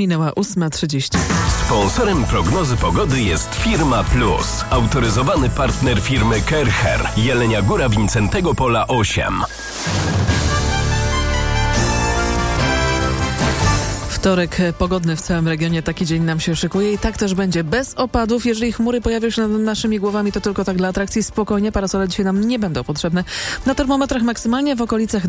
Minęła 8:30. Sponsorem prognozy pogody jest Firma Plus, autoryzowany partner firmy Kercher, Jelenia Góra, Wincentego Pola 8. Wtorek pogodny w całym regionie, taki dzień nam się szykuje i tak też będzie bez opadów. Jeżeli chmury pojawią się nad naszymi głowami, to tylko tak dla atrakcji, spokojnie, parasole dzisiaj nam nie będą potrzebne. Na termometrach maksymalnie w okolicach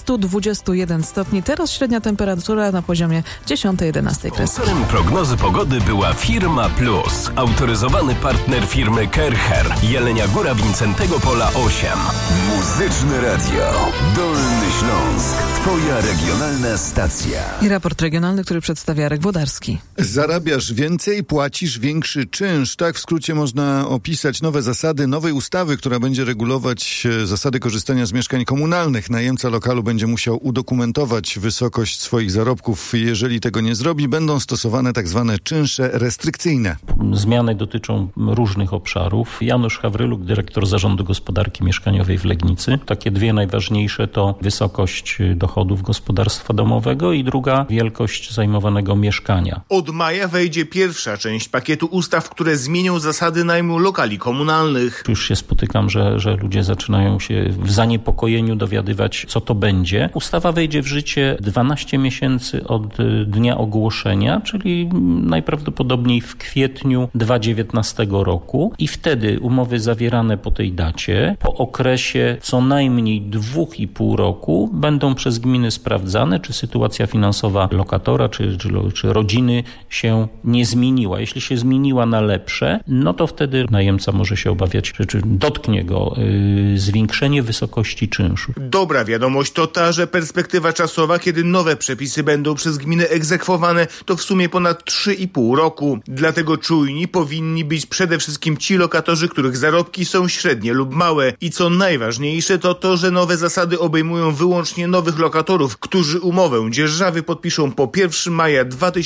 20-21 stopni. Teraz średnia temperatura na poziomie 10-11 kres. Sponsorem prognozy pogody była Firma Plus, autoryzowany partner firmy Kercher, Jelenia Góra, Wincentego Pola 8. Muzyczne Radio, Dolny Śląsk, twoja regionalna stacja. I raport regionalny, który przedstawia Jarek Włodarski. Zarabiasz więcej, płacisz większy czynsz. Tak w skrócie można opisać nowe zasady nowej ustawy, która będzie regulować zasady korzystania z mieszkań komunalnych. Najemca lokalu będzie musiał udokumentować wysokość swoich zarobków. Jeżeli tego nie zrobi, będą stosowane tak zwane czynsze restrykcyjne. Zmiany dotyczą różnych obszarów. Janusz Hawryluk, dyrektor Zarządu Gospodarki Mieszkaniowej w Legnicy. Takie dwie najważniejsze to wysokość dochodów gospodarstwa domowego i druga wielkość zajmowanego mieszkania. Od maja wejdzie pierwsza część pakietu ustaw, które zmienią zasady najmu lokali komunalnych. Już się spotykam, że ludzie zaczynają się w zaniepokojeniu dowiadywać, co to będzie. Ustawa wejdzie w życie 12 miesięcy od dnia ogłoszenia, czyli najprawdopodobniej w kwietniu 2019 roku i wtedy umowy zawierane po tej dacie, po okresie co najmniej 2,5 roku będą przez gminy sprawdzane, czy sytuacja finansowa lokatora czy rodziny się nie zmieniła. Jeśli się zmieniła na lepsze, no to wtedy najemca może się obawiać, czy dotknie go zwiększenie wysokości czynszu. Dobra wiadomość to ta, że perspektywa czasowa, kiedy nowe przepisy będą przez gminy egzekwowane, to w sumie ponad 3,5 roku. Dlatego czujni powinni być przede wszystkim ci lokatorzy, których zarobki są średnie lub małe. I co najważniejsze to to, że nowe zasady obejmują wyłącznie nowych lokatorów, którzy umowę dzierżawy podpiszą po 1 maja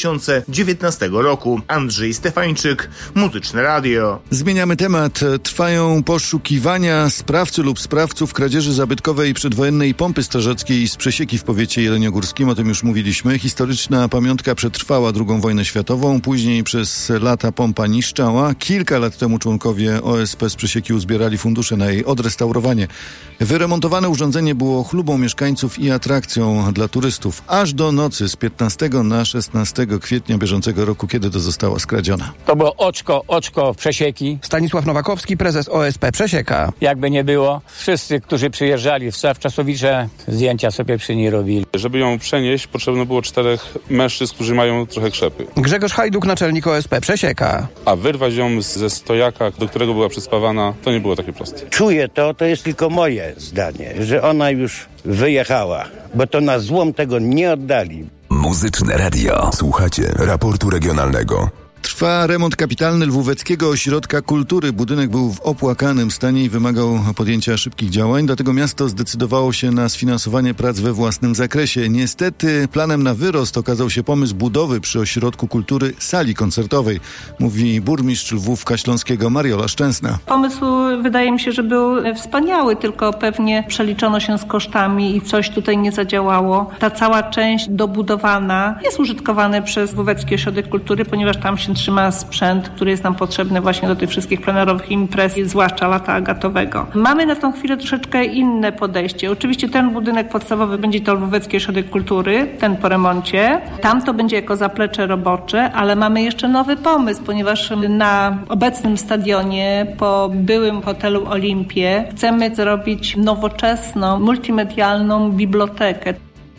2019 roku. Andrzej Stefańczyk, Muzyczne Radio. Zmieniamy temat. Trwają poszukiwania sprawcy lub sprawców kradzieży zabytkowej przedwojennej pompy strażackiej z Przesieki w powiecie jeleniogórskim. O tym już mówiliśmy. Historyczna pamiątka przetrwała II wojnę światową. Później przez lata pompa niszczała. Kilka lat temu członkowie OSP z Przesieki uzbierali fundusze na jej odrestaurowanie. Wyremontowane urządzenie było chlubą mieszkańców i atrakcją dla turystów. Aż do nocy z 15 na 16 kwietnia bieżącego roku, kiedy to została skradziona. To było oczko Przesieki. Stanisław Nowakowski, prezes OSP Przesieka. Jakby nie było, wszyscy, którzy przyjeżdżali w Czasowicze, zdjęcia sobie przy niej robili. Żeby ją przenieść, potrzebno było 4 mężczyzn, którzy mają trochę krzepy. Grzegorz Hajduk, naczelnik OSP Przesieka. A wyrwać ją ze stojaka, do którego była przyspawana, to nie było takie proste. Czuję to jest tylko moje zdanie, że ona już wyjechała, bo to na złom tego nie oddali. Muzyczne Radio. Słuchacie raportu regionalnego. Trwa remont kapitalny Lwóweckiego Ośrodka Kultury. Budynek był w opłakanym stanie i wymagał podjęcia szybkich działań, dlatego miasto zdecydowało się na sfinansowanie prac we własnym zakresie. Niestety planem na wyrost okazał się pomysł budowy przy Ośrodku Kultury sali koncertowej, mówi burmistrz Lwówka Śląskiego Mariola Szczęsna. Pomysł wydaje mi się, że był wspaniały, tylko pewnie przeliczono się z kosztami i coś tutaj nie zadziałało. Ta cała część dobudowana jest użytkowana przez Lwówecki Ośrodek Kultury, ponieważ tam się trzyma sprzęt, który jest nam potrzebny właśnie do tych wszystkich plenerowych imprez, zwłaszcza lata agatowego. Mamy na tą chwilę troszeczkę inne podejście. Oczywiście ten budynek podstawowy będzie to Lwówecki Ośrodek Kultury, ten po remoncie. Tam to będzie jako zaplecze robocze, ale mamy jeszcze nowy pomysł, ponieważ na obecnym stadionie po byłym hotelu Olimpie chcemy zrobić nowoczesną, multimedialną bibliotekę.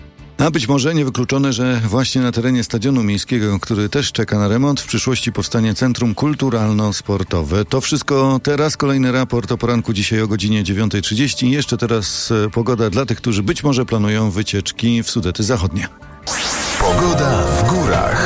A być może niewykluczone, że właśnie na terenie Stadionu Miejskiego, który też czeka na remont, w przyszłości powstanie Centrum Kulturalno-Sportowe. To wszystko teraz. Kolejny raport o poranku dzisiaj o godzinie 9:30. Jeszcze teraz pogoda dla tych, którzy być może planują wycieczki w Sudety Zachodnie. Pogoda w górach.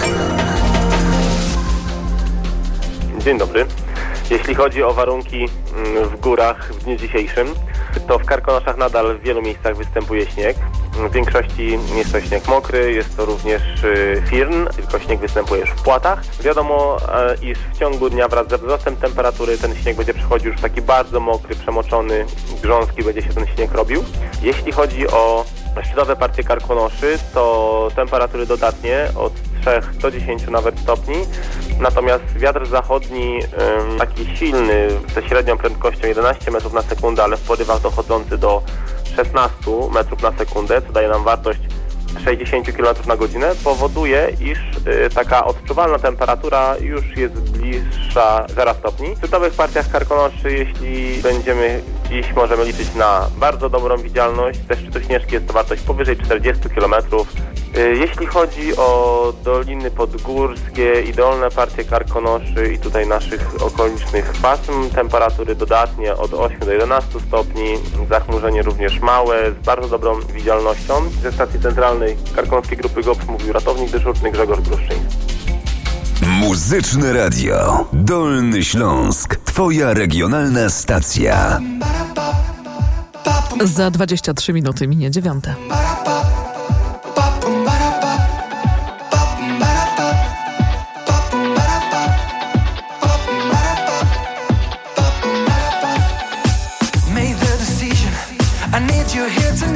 Dzień dobry. Jeśli chodzi o warunki w górach w dniu dzisiejszym, to w Karkonoszach nadal w wielu miejscach występuje śnieg. W większości jest to śnieg mokry, jest to również firn, tylko śnieg występuje już w płatach. Wiadomo, iż w ciągu dnia wraz ze wzrostem temperatury ten śnieg będzie przechodził już w taki bardzo mokry, przemoczony, grząski będzie się ten śnieg robił. Jeśli chodzi o szczytowe partie Karkonoszy, to temperatury dodatnie od 110 nawet stopni. Natomiast wiatr zachodni, taki silny, ze średnią prędkością 11 metrów na sekundę, ale w porywach dochodzący do 16 metrów na sekundę, co daje nam wartość 60 km na godzinę, powoduje, iż taka odczuwalna temperatura już jest bliższa 0 stopni. W szczytowych partiach karkonoszy, jeśli będziemy dziś, możemy liczyć na bardzo dobrą widzialność. Ze szczytu Śnieżki jest to wartość powyżej 40 km. Jeśli chodzi o doliny podgórskie i dolne partie karkonoszy i tutaj naszych okolicznych pasm, temperatury dodatnie od 8 do 11 stopni, zachmurzenie również małe, z bardzo dobrą widzialnością. Ze stacji centralnej Karkonoskiej Grupy GOPS mówił ratownik dyżurny Grzegorz Gruszczyński. Muzyczne Radio. Dolny Śląsk. Twoja regionalna stacja. Za 23 minuty minie 9.